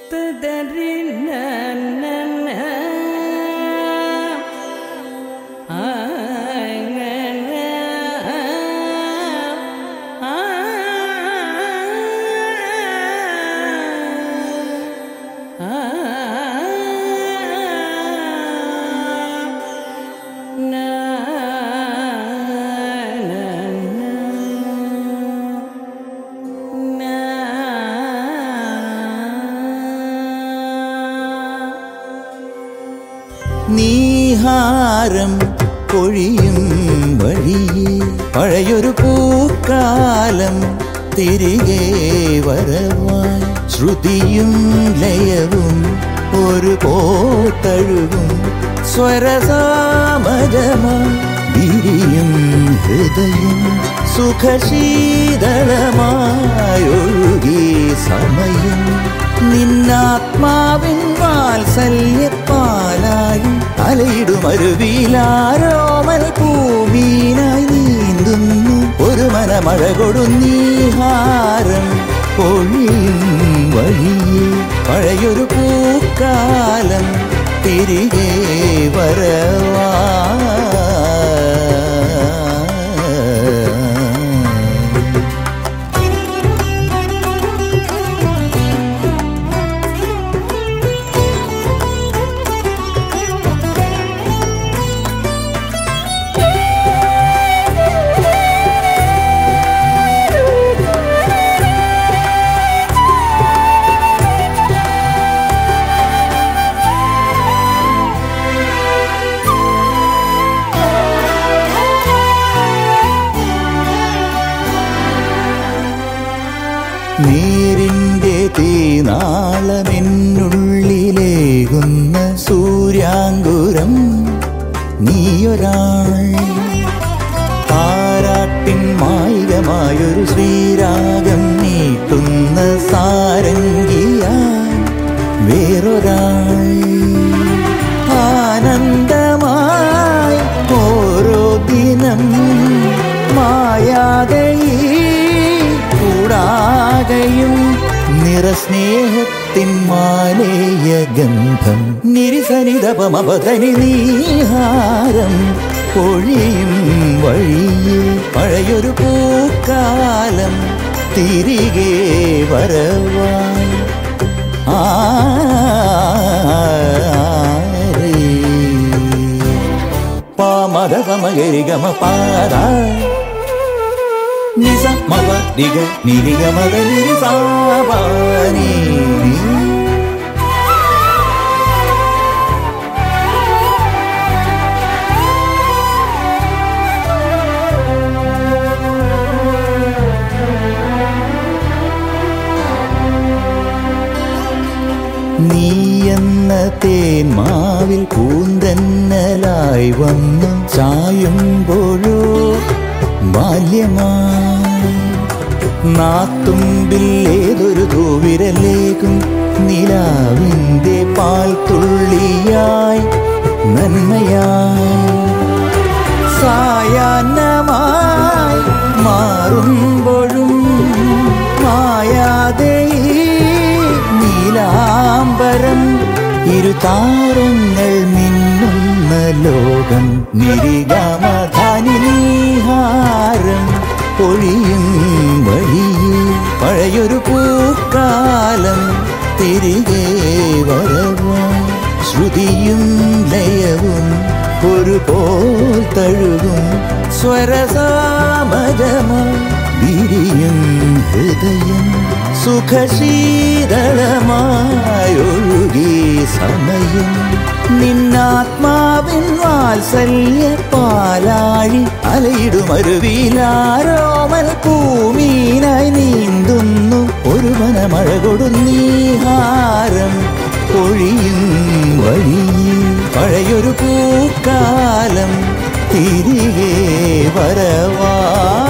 നീഹാരം പൊഴിയും വഴിയേ പഴയൊരു പൂക്കാലം തിരികെ വരവായി ശ്രുതിയും ലയവും ഒരു പോത്തഴുകും സ്വരസാമജമായി വിരിയും ഹൃദയം സുഖശീതളമായൊഴുകി സമയം നിന്നാത്മാവിൻ വാത്സല്യപ്പാലായി അലയിടുമരുവിലാരോമൽ ഭൂമിയിലായി നീന്തുന്നു ഒരു മനമഴ കൊടുന്നീഹാരം പൊഴിയും വഴിയേ പഴയൊരു പൂക്കാലം തിരികെ വരവാ നീരിൻ്റെ തീനാളമെന്നുള്ളിലേകുന്ന സൂര്യാങ്കുരം നീയൊരാൾ താരാട്ടിൻ മായികമായൊരു ശ്രീരാഗം നീട്ടുന്ന സാരംഗിയായി വേറൊരാൾ ആനന്ദമായി ഓരോ ദിനം മായാതെ കൂടാകയും നിറസ്നേഹത്തിൻ മാലേയ ഗന്ധം നിരിസനിതപമപധനി നീഹാരം പൊഴിയും വഴിയേ പഴയൊരു പൂക്കാലം തിരികെ വരവായി പാമദപമഗരിഗമ പാദ നിസ മപ നിഗ നിരിഗ മദ നിരി സാപാനി നീയെന്ന തേന്മാവിൽ പൂന്തന്നലായി വന്നു ചായുമ്പോഴോ ബാല്യമായി നാത്തുമ്പിൽ ഏതൊരു തൂവിരലേക്കും നിലാവിൻ്റെ പാൽ തുള്ളിയായി നന്മയായി സായാഹ്നമായി മാറുമ്പോഴും മായാതെ നീലാംബരം ഇരുതാരങ്ങൾ മിന്നുന്ന ലോകം നിരിഗമധാനി നീഹാരം പൊഴിയും വഴിയേ പഴയൊരു പൂക്കാലം തിരികെ വരവായി ശ്രുതിയും ലയവും ഒരു പോൽ തഴുകും സ്വരസാമജമായി വിരിയും ഹൃദയം സുഖശീതളമായൊഴുകി സമയം നിന്നാത്മാവിൻ വാത്സല്യപ്പാലാഴി അലയിടുമരുവിലാരോമൽ ഭൂമിയിലായി നീന്തുന്നു ഒരു മനമഴ കൊടുന്നീഹാരം പൊഴിയും വഴിയേ പഴയൊരു പൂക്കാലം തിരികെ വരവാ